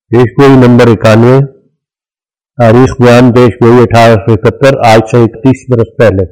پیش گوئی نمبر 91۔ تاریخ بیان پیش گوئی 1871، آج سے 31 برس پہلے۔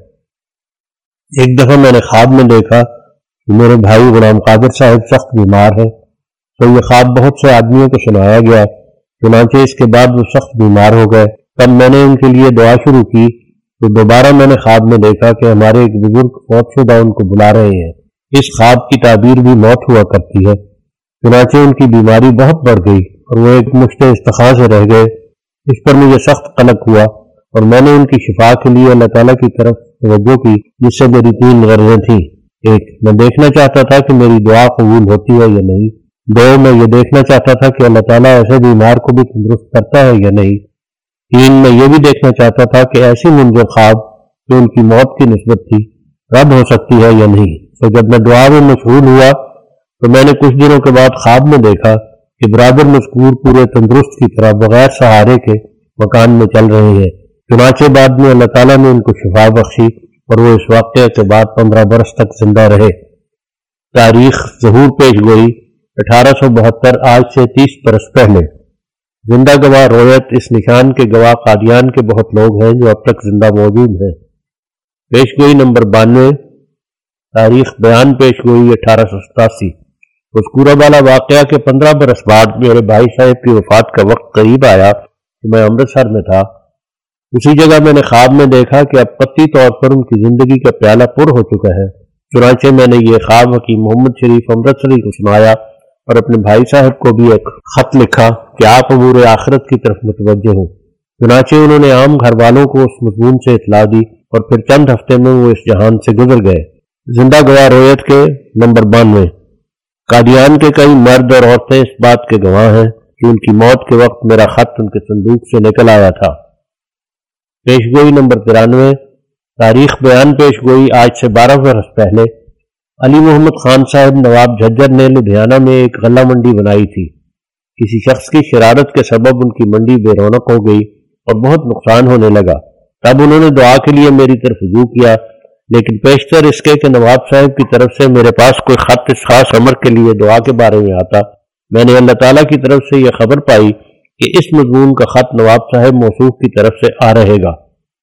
ایک دفعہ میں نے خواب میں دیکھا کہ میرے بھائی غلام قادر صاحب سخت بیمار ہے، تو یہ خواب بہت سے آدمیوں کو سنایا گیا، چنانچہ اس کے بعد وہ سخت بیمار ہو گئے۔ تب میں نے ان کے لیے دعا شروع کی تو دوبارہ میں نے خواب میں دیکھا کہ ہمارے ایک بزرگ فوت شدہ ان کو بلا رہے ہیں۔ اس خواب کی تعبیر بھی موت ہوا کرتی ہے۔ چنانچہ ان کی بیماری بہت بڑھ گئی اور وہ ایک مشت استخاء سے رہ گئے۔ اس پر مجھے سخت قلق ہوا اور میں نے ان کی شفا کے لیے اللہ تعالیٰ کی طرف توجہ کی، جس سے میری 3 غرضیں تھیں۔ ایک، میں دیکھنا چاہتا تھا کہ میری دعا قبول ہوتی ہے یا نہیں۔ 2، میں یہ دیکھنا چاہتا تھا کہ اللہ تعالیٰ ایسے بیمار کو بھی تندرست کرتا ہے یا نہیں۔ 3، میں یہ بھی دیکھنا چاہتا تھا کہ ایسی منظر خواب جو ان کی موت کی نسبت تھی رد ہو سکتی ہے یا نہیں۔ تو جب میں دعا میں مشغول ہوا تو میں نے کچھ دنوں کے بعد خواب میں دیکھا کہ برادر مذکور پورے تندرست کی طرح بغیر سہارے کے مکان میں چل رہے ہیں۔ چنانچہ بعد میں اللہ تعالیٰ نے ان کو شفا بخشی اور وہ اس واقعے کے بعد 15 برس تک زندہ رہے۔ تاریخ ظہور پیش گوئی 1872، آج سے 30 برس پہلے۔ زندہ گواہ روایت، اس نشان کے گواہ قادیان کے بہت لوگ ہیں جو اب تک زندہ موجود ہیں۔ پیش گوئی نمبر 92۔ تاریخ بیان پیش گوئی 1887۔ مذکورہ والا واقعہ کے 15 برس بعد میرے بھائی صاحب کی وفات کا وقت قریب آیا تو میں امرتسر میں تھا۔ اسی جگہ میں نے خواب میں دیکھا کہ اب قطعی طور پر ان کی زندگی کا پیالہ پر ہو چکا ہے۔ چنانچہ میں نے یہ خواب حکیم محمد شریف امرتسری کو سنایا اور اپنے بھائی صاحب کو بھی ایک خط لکھا کہ آپ امور آخرت کی طرف متوجہ ہوں۔ چنانچہ انہوں نے عام گھر والوں کو اس مضمون سے اطلاع دی اور پھر چند ہفتے میں وہ اس جہان سے گزر گئے۔ زندہ گواہ روایت کے نمبر 92۔ قادیان کے کئی مرد اور عورتیں اس بات کے گواہ ہیں کہ ان کی موت کے وقت میرا خط ان کے صندوق سے نکل آیا تھا۔ پیش گوئی نمبر 93۔ تاریخ بیان پیش گوئی آج سے 12 برس پہلے۔ علی محمد خان صاحب نواب جھجر نے لدھیانہ میں ایک غلہ منڈی بنائی تھی۔ کسی شخص کی شرارت کے سبب ان کی منڈی بے رونق ہو گئی اور بہت نقصان ہونے لگا۔ تب انہوں نے دعا کے لیے میری طرف رجوع کیا، لیکن پیشتر اس کے کہ نواب صاحب کی طرف سے میرے پاس کوئی خط اس خاص امر کے لیے دعا کے بارے میں آتا، میں نے اللہ تعالیٰ کی طرف سے یہ خبر پائی کہ اس مضمون کا خط نواب صاحب موصوف کی طرف سے آ رہے گا۔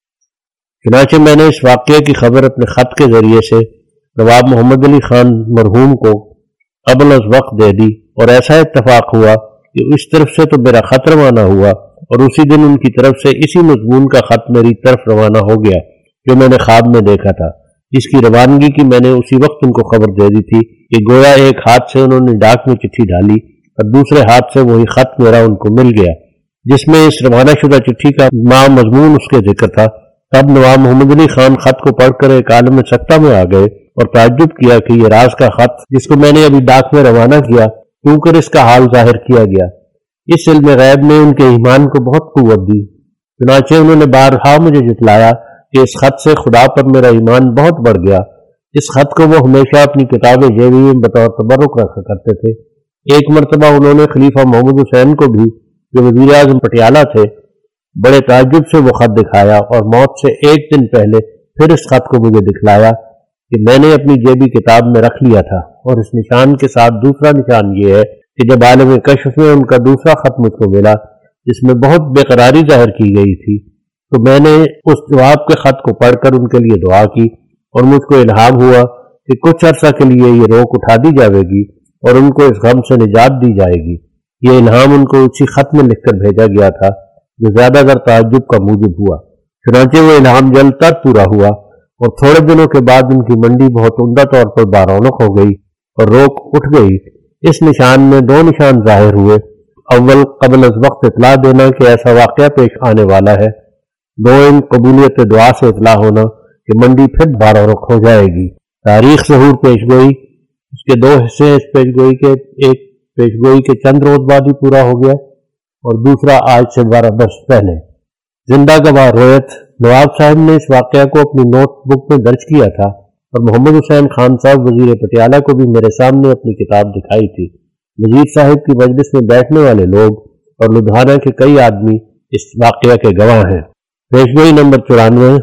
چنانچہ میں نے اس واقعے کی خبر اپنے خط کے ذریعے سے نواب محمد علی خان مرحوم کو قبل از وقت دے دی، اور ایسا اتفاق ہوا کہ اس طرف سے تو میرا خط روانہ ہوا اور اسی دن ان کی طرف سے اسی مضمون کا خط میری طرف روانہ ہو گیا جو میں نے خواب میں دیکھا تھا، جس کی روانگی کی میں نے اسی وقت ان کو خبر دے دی تھی کہ گویا ایک ہاتھ سے انہوں نے ڈاک میں چٹھی ڈالی اور دوسرے ہاتھ سے وہی خط میرا ان کو مل گیا جس میں اس روانہ شدہ چٹھی کا مضمون اس کے ذکر تھا۔ تب نواب محمد علی خان خط کو پڑھ کر ایک عالم سکتہ میں آ گئے اور تعجب کیا کہ یہ راز کا خط جس کو میں نے ابھی ڈاک میں روانہ کیا کیوں کر اس کا حال ظاہر کیا گیا۔ اس علم غیب نے ان کے ایمان کو بہت قوت دی۔ چنانچہ انہوں نے بارہا مجھے جتلایا کہ اس خط سے خدا پر میرا ایمان بہت بڑھ گیا۔ اس خط کو وہ ہمیشہ اپنی کتاب جیبی میں بطور تبرک رکھا کرتے تھے۔ ایک مرتبہ انہوں نے خلیفہ محمد حسین کو بھی جو وزیر اعظم پٹیالہ تھے بڑے تعجب سے وہ خط دکھایا اور موت سے ایک دن پہلے پھر اس خط کو مجھے دکھلایا کہ میں نے اپنی جیبی کتاب میں رکھ لیا تھا، اور اس نشان کے ساتھ دوسرا نشان یہ ہے کہ جب عالم کشف میں ان کا دوسرا خط مجھ کو ملا جس میں بہت بے قراری ظاہر کی گئی تھی تو میں نے اس جواب کے خط کو پڑھ کر ان کے لیے دعا کی اور مجھ کو الہام ہوا کہ کچھ عرصہ کے لیے یہ روک اٹھا دی جائے گی اور ان کو اس غم سے نجات دی جائے گی۔ یہ الہام ان کو اسی خط میں لکھ کر بھیجا گیا تھا جو زیادہ تر تعجب کا موجب ہوا۔ چنانچہ وہ الہام جلد تر پورا ہوا اور تھوڑے دنوں کے بعد ان کی منڈی بہت عمدہ طور پر بارونق ہو گئی اور روک اٹھ گئی۔ اس نشان میں 2 نشان ظاہر ہوئے۔ اول، قبل از وقت اطلاع دینا کہ ایسا واقعہ پیش آنے والا ہے۔ دوم، قبولیت دعا سے اطلاع ہونا کہ منڈی پھر بارونق ہو جائے گی۔ تاریخ ظہور پیش گوئی، اس کے 2 حصے ہیں۔ اس پیش گوئی کے ایک پیش گوئی کے چند روز بعد ہی پورا ہو گیا اور دوسرا آج سے 12 برس پہلے۔ زندہ گواہ روایت، نواب صاحب نے اس واقعہ کو اپنی نوٹ بک میں درج کیا تھا اور محمد حسین خان صاحب وزیر پٹیالہ کو بھی میرے سامنے اپنی کتاب دکھائی تھی۔ وزیر صاحب کی مجلس میں بیٹھنے والے لوگ اور لدھیانہ کے کئی آدمی اس واقعہ کے گواہ ہیں۔ پیش گوئی نمبر 94۔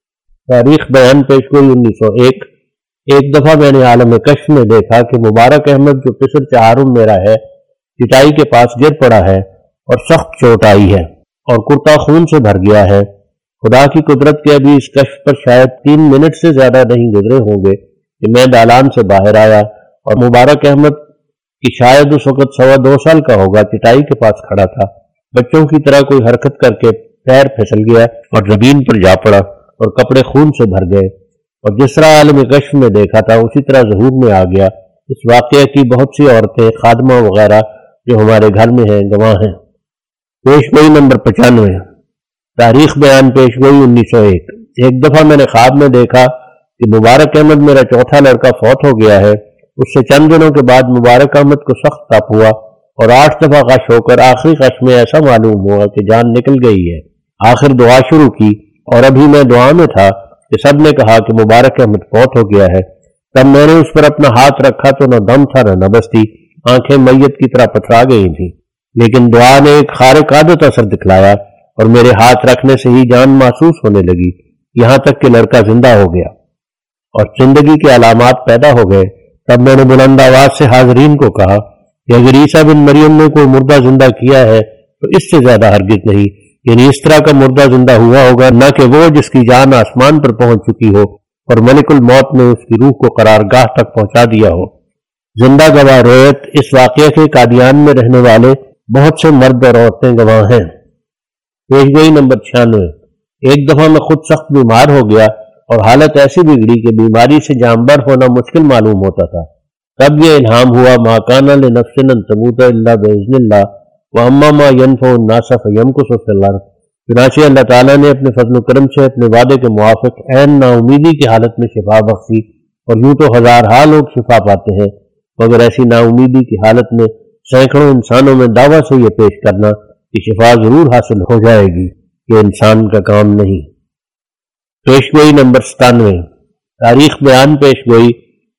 تاریخ بیان پیش گوئی 1901۔ ایک دفعہ میں نے عالم کشف میں دیکھا کہ مبارک احمد جو پسر چہارم میرا ہے چٹائی کے پاس گر پڑا ہے اور سخت چوٹ آئی ہے اور کرتا خون سے بھر گیا ہے۔ خدا کی قدرت کے ابھی اس کشف پر شاید 3 منٹ سے زیادہ نہیں گزرے ہوں گے کہ میں دالان سے باہر آیا اور مبارک احمد کی شاید اس وقت 2.25 سال کا ہوگا چٹائی کے پاس کھڑا تھا۔ بچوں کی طرح کوئی حرکت کر کے پیر پھسل گیا اور زمین پر جا پڑا اور کپڑے خون سے بھر گئے، اور جس طرح عالم کشف میں دیکھا تھا اسی طرح ظہور میں آ گیا۔ اس واقعے کی بہت سی عورتیں، خادمہ وغیرہ جو ہمارے گھر میں ہیں گواہ ہیں۔ پیش گوئی نمبر 95۔ تاریخ بیان پیش گوئی 1901۔ ایک دفعہ میں نے خواب میں دیکھا کہ مبارک احمد میرا چوتھا لڑکا فوت ہو گیا ہے۔ اس سے چند دنوں کے بعد مبارک احمد کو سخت تپ ہوا اور 8 دفعہ غش ہو کر آخری غش میں ایسا معلوم ہوا کہ جان نکل گئی ہے۔ آخر دعا شروع کی اور ابھی میں دعا میں تھا کہ سب نے کہا کہ مبارک احمد فوت ہو گیا ہے۔ تب میں نے اس پر اپنا ہاتھ رکھا تو نہ دم تھا نہ نبض تھی، آنکھیں میت کی طرح پتھرا گئی تھیں، لیکن دعا نے ایک خارق عادت اثر دکھلایا اور میرے ہاتھ رکھنے سے ہی جان محسوس ہونے لگی، یہاں تک کہ لڑکا زندہ ہو گیا اور زندگی کے علامات پیدا ہو گئے۔ تب میں نے بلند آواز سے حاضرین کو کہا کہ اگر عیسیٰ بن مریم نے کوئی مردہ زندہ کیا ہے تو اس سے زیادہ ہرگز نہیں، یعنی اس طرح کا مردہ زندہ ہوا ہوگا، نہ کہ وہ جس کی جان آسمان پر پہنچ چکی ہو اور ملک الموت نے اس کی روح کو قرارگاہ تک پہنچا دیا ہو۔ زندہ گواہ روایت اس واقعے کے قادیان میں رہنے والے بہت سے مرد اور عورتیں گواہ ہیں۔ پیش گوئی نمبر 96۔ ایک دفعہ میں خود سخت بیمار ہو گیا اور حالت ایسی بگڑی کہ بیماری سے جانبر ہونا مشکل معلوم ہوتا تھا۔ تب یہ الہام ہوا ما کان لنفس ان تموت الا باذن اللہ واما ما ينفع الناس فيمكث في الارض۔ چنانچہ اللہ تعالیٰ نے اپنے فضل و کرم سے اپنے وعدے کے موافق عین نا امیدی کی حالت میں شفا بخشی، اور یوں تو ہزارہا لوگ شفا پاتے ہیں، مگر ایسی نا امیدی کی حالت میں سینکڑوں انسانوں میں دعویٰ سے یہ پیش کرنا کہ شفا ضرور حاصل ہو جائے گی، یہ انسان کا کام نہیں۔ پیش گوئی نمبر 97۔ تاریخ بیان پیش گوئی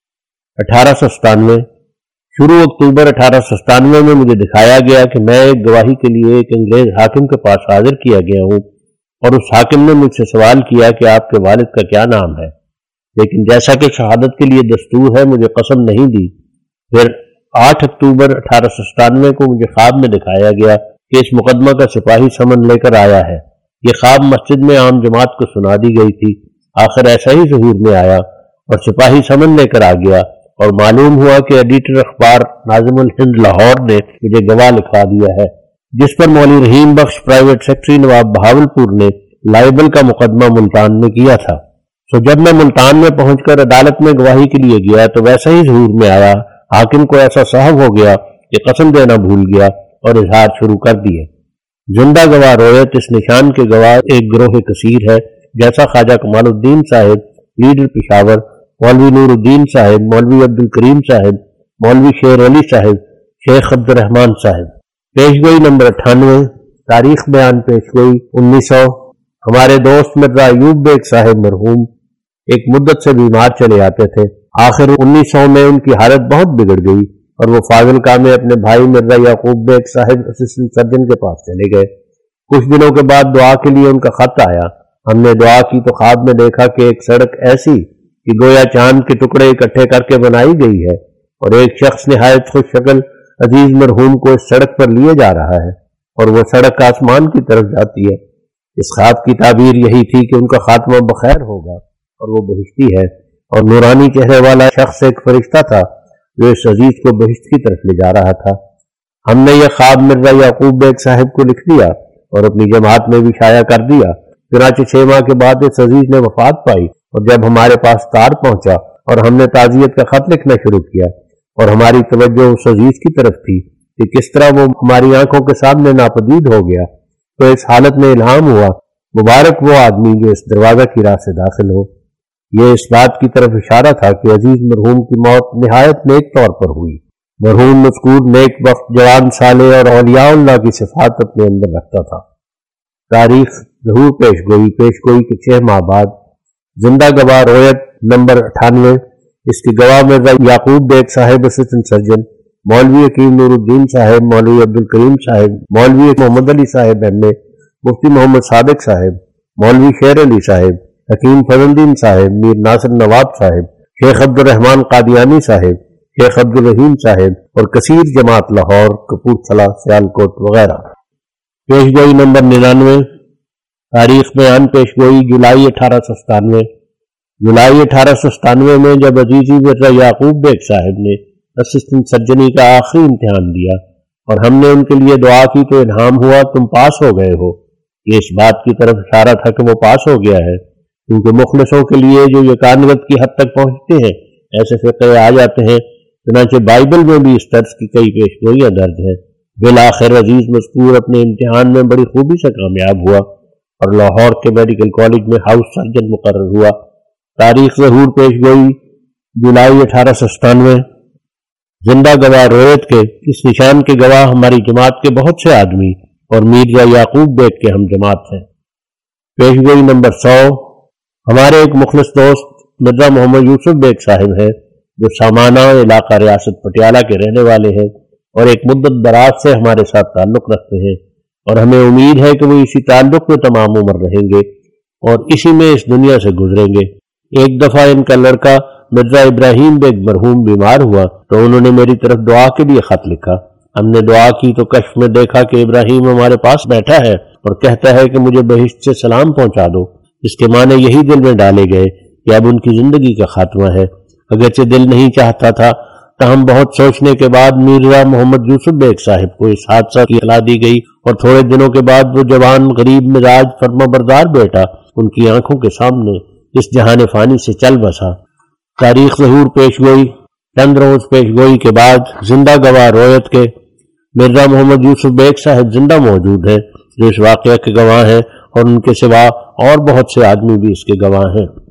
1897۔ شروع اکتوبر 1897 میں مجھے دکھایا گیا کہ میں ایک گواہی کے لیے ایک انگریز حاکم کے پاس حاضر کیا گیا ہوں، اور اس حاکم نے مجھ سے سوال کیا کہ آپ کے والد کا کیا نام ہے، لیکن جیسا کہ شہادت کے لیے دستور ہے مجھے قسم نہیں دی۔ پھر 8 اکتوبر 1897 کو مجھے خواب میں دکھایا گیا کہ اس مقدمہ کا سپاہی سمن لے کر آیا ہے۔ یہ خواب مسجد میں عام جماعت کو سنا دی گئی تھی۔ آخر ایسا ہی ظہور میں آیا اور سپاہی سمن لے کر آ گیا، اور معلوم ہوا کہ ایڈیٹر اخبار ناظم الہند لاہور نے مجھے گواہ لکھوا دیا ہے، جس پر مولوی رحیم بخش پرائیویٹ سیکرٹری نواب بہاولپور نے لائبل کا مقدمہ ملتان میں کیا تھا۔ تو جب میں ملتان میں پہنچ کر عدالت میں گواہی کے لیے گیا تو ویسا ہی ظہور میں آیا۔ حاکم کو ایسا صحب ہو گیا کہ قسم دینا بھول گیا اور اظہار شروع کر دیے۔ زندہ گواہ رویت اس نشان کے گواہ ایک گروہ کثیر ہے، جیسا خواجہ کمال الدین صاحب لیڈر پشاور، مولوی نور الدین صاحب، مولوی عبد الکریم صاحب، مولوی شیر علی صاحب، شیخ عبد الرحمان صاحب۔ پیش گوئی نمبر 98۔ تاریخ بیان پیش گوئی 1900۔ ہمارے دوست مرزا ایوب بیگ صاحب مرحوم ایک مدت سے بیمار چلے آتے تھے۔ آخر 1900 میں ان کی حالت بہت بگڑ گئی اور وہ فاضل کام میں اپنے بھائی مرزا یعقوب بیگ صاحب اسسٹنٹ سرجن کے پاس چلے گئے۔ کچھ دنوں کے بعد دعا کے لیے ان کا خط آیا۔ ہم نے دعا کی تو خواب میں دیکھا کہ ایک سڑک ایسی کہ گویا چاند کے ٹکڑے اکٹھے کر کے بنائی گئی ہے، اور ایک شخص نہایت خوش شکل عزیز مرحوم کو اس سڑک پر لیے جا رہا ہے، اور وہ سڑک آسمان کی طرف جاتی ہے۔ اس خواب کی تعبیر یہی تھی کہ ان کا خاتمہ بخیر ہوگا اور وہ بہشتی ہے، اور نورانی چہرے والا شخص ایک فرشتہ تھا جو اس عزیز کو بہشت کی طرف لے جا رہا تھا۔ ہم نے یہ خواب مرزا یعقوب بیگ صاحب کو لکھ دیا اور اپنی جماعت میں بھی شائع کر دیا۔ چنانچہ 6 ماہ کے بعد اس عزیز نے وفات پائی، اور جب ہمارے پاس تار پہنچا اور ہم نے تعزیت کا خط لکھنا شروع کیا، اور ہماری توجہ اس عزیز کی طرف تھی کہ کس طرح وہ ہماری آنکھوں کے سامنے ناپدید ہو گیا، تو اس حالت میں الہام ہوا مبارک وہ آدمی جو اس دروازہ کی راہ سے داخل ہو۔ یہ اس بات کی طرف اشارہ تھا کہ عزیز مرحوم کی موت نہایت نیک طور پر ہوئی۔ مرحوم مذکور نیک وقت، جوان صالح اور اولیاء اللہ کی صفات اپنے اندر رکھتا تھا۔ تاریخ ظہور پیش گوئی کے 6 ماہ بعد۔ زندہ گواہ رویت نمبر 98۔ اس کی گواہ مرزا یعقوب بیگ صاحب اسسٹنٹ سرجن، مولوی حکیم نور الدین صاحب، مولوی عبد الکریم صاحب، مولوی محمد علی صاحب ایم اے، مفتی محمد صادق صاحب، مولوی شیر علی صاحب، حکیم فضل الدین صاحب، میر ناصر نواب صاحب، شیخ عبد الرحمان قادیانی صاحب، شیخ عبد الرحیم صاحب، اور کثیر جماعت لاہور، کپورتھلا، سیالکوٹ وغیرہ۔ پیشگوئی نمبر 99۔ تاریخ بیان پیشگوئی جولائی 1897۔ جولائی 1897 میں جب عزیزی مرزا یعقوب بیگ صاحب نے اسسٹنٹ سرجری کا آخری امتحان دیا اور ہم نے ان کے لیے دعا کی تو الہام ہوا تم پاس ہو گئے ہو۔ یہ اس بات کی طرف اشارہ تھا کہ وہ پاس ہو گیا ہے، کیونکہ مخلصوں کے لیے جو یقینت کی حد تک پہنچتے ہیں ایسے فقہ آ جاتے ہیں۔ چنانچہ بائبل میں بھی اس طرز کی کئی پیشگوئیاں درج ہیں۔ بالآخر عزیز مذکور اپنے امتحان میں بڑی خوبی سے کامیاب ہوا اور لاہور کے میڈیکل کالج میں ہاؤس سرجن مقرر ہوا۔ تاریخ ظہور پیشگوئی جولائی 1897۔ زندہ گواہ رویت کے اس نشان کے گواہ ہماری جماعت کے بہت سے آدمی اور مرزا یعقوب بیگ کے ہم جماعت ہیں۔ پیشگوئی نمبر 100۔ ہمارے ایک مخلص دوست مرزا محمد یوسف بیگ صاحب ہیں جو سامانہ علاقہ ریاست پٹیالہ کے رہنے والے ہیں اور ایک مدت دراز سے ہمارے ساتھ تعلق رکھتے ہیں اور ہمیں امید ہے کہ وہ اسی تعلق میں تمام عمر رہیں گے اور اسی میں اس دنیا سے گزریں گے۔ ایک دفعہ ان کا لڑکا مرزا ابراہیم بیگ مرحوم بیمار ہوا تو انہوں نے میری طرف دعا کے لیے خط لکھا۔ ہم نے دعا کی تو کشف میں دیکھا کہ ابراہیم ہمارے پاس بیٹھا ہے اور کہتا ہے کہ مجھے بہشت سے سلام پہنچا دو۔ اس کے معنی یہی دل میں ڈالے گئے کہ اب ان کی زندگی کا خاتمہ ہے۔ اگرچہ دل نہیں چاہتا تھا تاہم بہت سوچنے کے بعد مرزا محمد یوسف بیگ صاحب کو اس حادثہ کی اطلاع دی گئی اور تھوڑے دنوں کے بعد وہ جوان غریب مزاج فرما بردار بیٹا ان کی آنکھوں کے سامنے اس جہان فانی سے چل بسا۔ تاریخ ظہور پیشگوئی۔ چند روز پیشگوئی کے بعد زندہ گواہ رویت کے مرزا محمد یوسف بیگ صاحب زندہ موجود ہیں جو اس واقعہ کے گواہ ہیں اور ان کے سوا اور بہت سے آدمی بھی اس کے گواہ ہیں۔